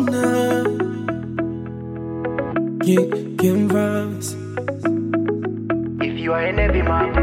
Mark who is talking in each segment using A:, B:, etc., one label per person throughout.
A: now. Kim Vibes.
B: If you are a heavy man,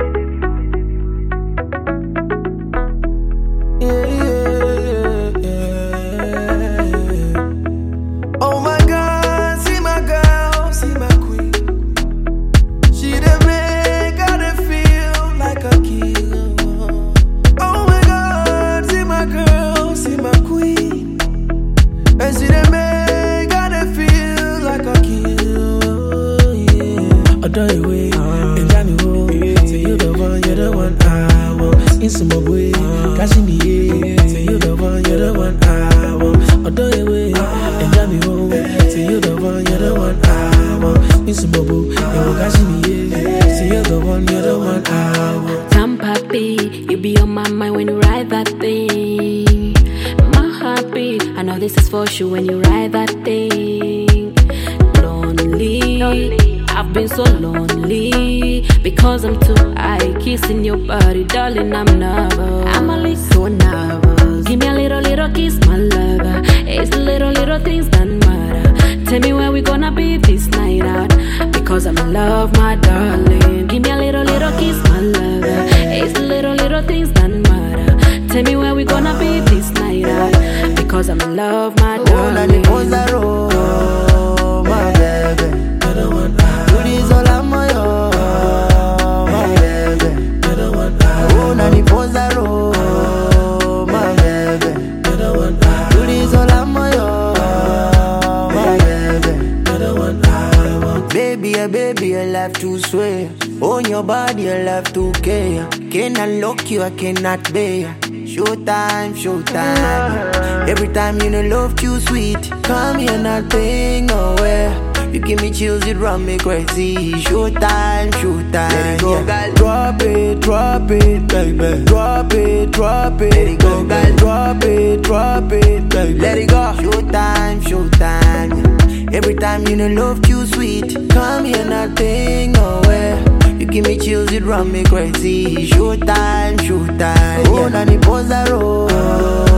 A: oh my God, see my girl, see my queen. She the make I dey feel like a king. Oh my God, see my girl, see my queen. And she the make I dey feel like a king. Yeah. Adore you way, and jam you home. Say you the one, you're the one I want. In some way, cash in the air. Say you the one, you're the one I want. Adore you way, and jam you home. Say you the one, you're the one I want. In some way, cash in the air. Say you're the one, you're the one I want.
C: Damn papi, you be on my mind when you ride that thing. My heartbeat, I know this is for sure when you ride that thing. Lonely, I've been so lonely because I'm too high, kissing your body, darling. I'm nervous. I'm a little so nervous. Give me a little kiss, my lover. It's the little things that matter. Tell me where we gonna be this night out, because I'm in love, my darling. Give me a little kiss, my lover. It's the little things that matter. Tell me where we gonna be this night out, because I'm in love, my darling.
B: Oh, my baby. You this all I'm my baby. Oh, Nani Posaro, my baby. You this all I'm my baby. Baby, I love to swear. On your body, I love to care. Cannot lock you, I cannot bear. Showtime. Every time you know love too sweet. Come here, nothing nowhere. You give me chills, it run me crazy. Showtime. Let it go, girl. Drop it, baby. Drop it. Let it go, girl. Drop it, baby. Let it go. Showtime. Every time you know love too sweet. Come here, nothing nowhere. You give me chills, it run me crazy. Showtime. Oh, Nani Posaro.